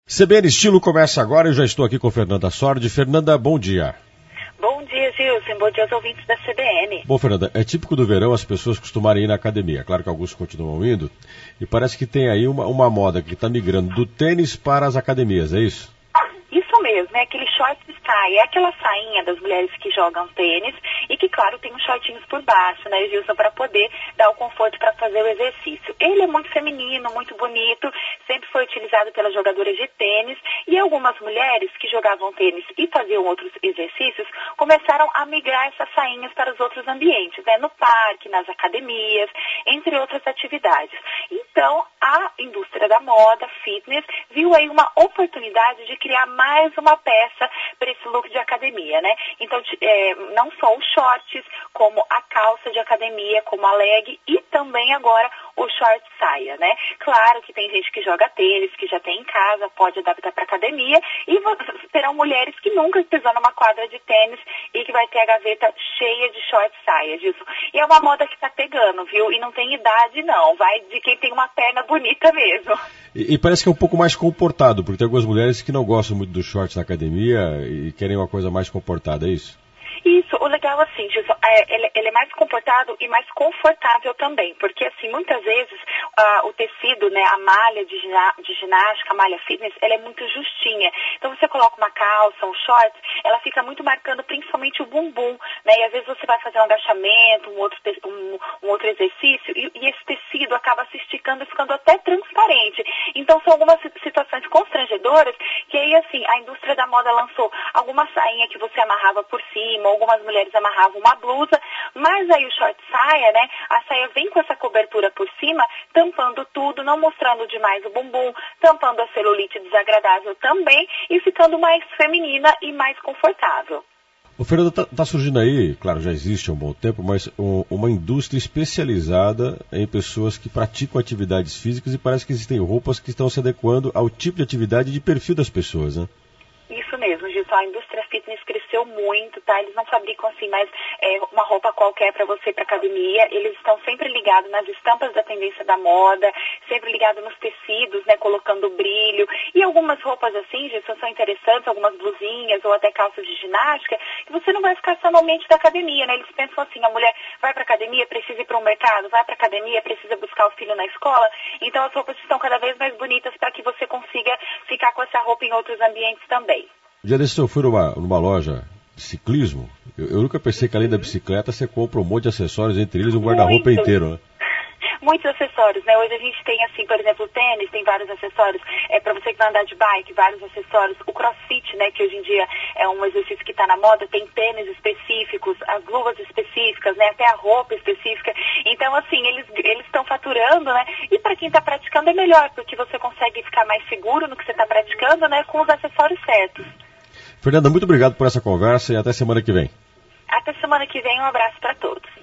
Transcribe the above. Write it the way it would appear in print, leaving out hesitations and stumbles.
CBN Estilo começa agora, eu já estou aqui com Fernanda Sordi. Fernanda, bom dia. Bom dia, Gilson. Bom dia aos ouvintes da CBN. Bom, Fernanda, é típico do verão as pessoas costumarem ir na academia. Claro que alguns continuam indo. E parece que tem aí uma moda que está migrando do tênis para as academias, é isso? Isso mesmo, é aquele short style, é aquela sainha das mulheres que jogam tênis e que, claro, tem uns shortinhos por baixo, né, Gilson, para poder dar o conforto para fazer o exercício. Ele é muito feminino, muito bonito, sempre foi utilizado pelas jogadoras de tênis e algumas mulheres que jogavam tênis e faziam outros exercícios começaram a migrar essas sainhas para os outros ambientes, né, no parque, nas academias, entre outras atividades. Então, a indústria da moda, fitness, viu aí uma oportunidade de criar mais uma peça para esse look de academia, né? Então, não só os shorts, como a calça de academia, como a leg e também agora o short saia, né? Claro que tem gente que joga tênis, que já tem em casa, pode adaptar para academia e terão mulheres que nunca pisou numa quadra de tênis e que vai ter a gaveta cheia de short saia, Gilson. E é uma moda que tá pegando, viu? E não tem idade, não. Vai de quem tem uma perna bonita mesmo. E parece que é um pouco mais comportado, porque tem algumas mulheres que não gostam muito dos shorts na academia e querem uma coisa mais comportada, é isso? Isso, o legal assim, Gilson, ele é mais comportado e mais confortável também, porque assim, muitas vezes o tecido, né, a malha de ginástica, a malha fitness, ela é muito justinha. Então você coloca uma calça, um short, ela fica muito marcando principalmente o bumbum, né, e às vezes você vai fazer um agachamento, um outro exercício, e esse tecido acaba se esticando e ficando até transparente. Então são algumas situações constrangedoras que aí assim, a indústria da moda lançou alguma sainha que você amarrava por cima, algumas mulheres amarravam uma blusa, mas aí o short saia, né, a saia vem com essa cobertura por cima, tampando tudo, não mostrando demais o bumbum, tampando a celulite desagradável também e ficando mais feminina e mais confortável. O Fernando, tá surgindo aí, claro, já existe há um bom tempo, mas uma indústria especializada em pessoas que praticam atividades físicas e parece que existem roupas que estão se adequando ao tipo de atividade e de perfil das pessoas, né? Isso mesmo, Gilson, a indústria fitness cresceu muito, tá? Eles não fabricam assim mais uma roupa qualquer para você ir para academia, eles estão sempre ligados nas estampas da tendência da moda, sempre ligados nos tecidos, né, colocando brilho, e algumas roupas assim, Gilson, são interessantes, algumas blusinhas ou até calças de ginástica, que você não vai ficar só no ambiente da academia, né? Eles pensam assim, a mulher vai para academia, precisa ir para o mercado, vai para academia, precisa buscar o filho na escola, então as roupas estão cada vez mais bonitas para que você consiga ficar com essa roupa em outros ambientes também. Um dia desse eu fui numa loja de ciclismo, eu nunca pensei que além da bicicleta você compra um monte de acessórios, entre eles um guarda-roupa inteiro, né? Muitos acessórios, né? Hoje a gente tem, assim, por exemplo, o tênis, tem vários acessórios. Para você que vai andar de bike, vários acessórios. O crossfit, né? Que hoje em dia é um exercício que está na moda, tem tênis específicos, as luvas específicas, né? Até a roupa específica. Então, assim, eles estão faturando, né? E para quem está praticando é melhor, porque você consegue ficar mais seguro no que você está praticando, né? Com os acessórios certos. Fernanda, muito obrigado por essa conversa e até semana que vem. Até semana que vem, um abraço para todos.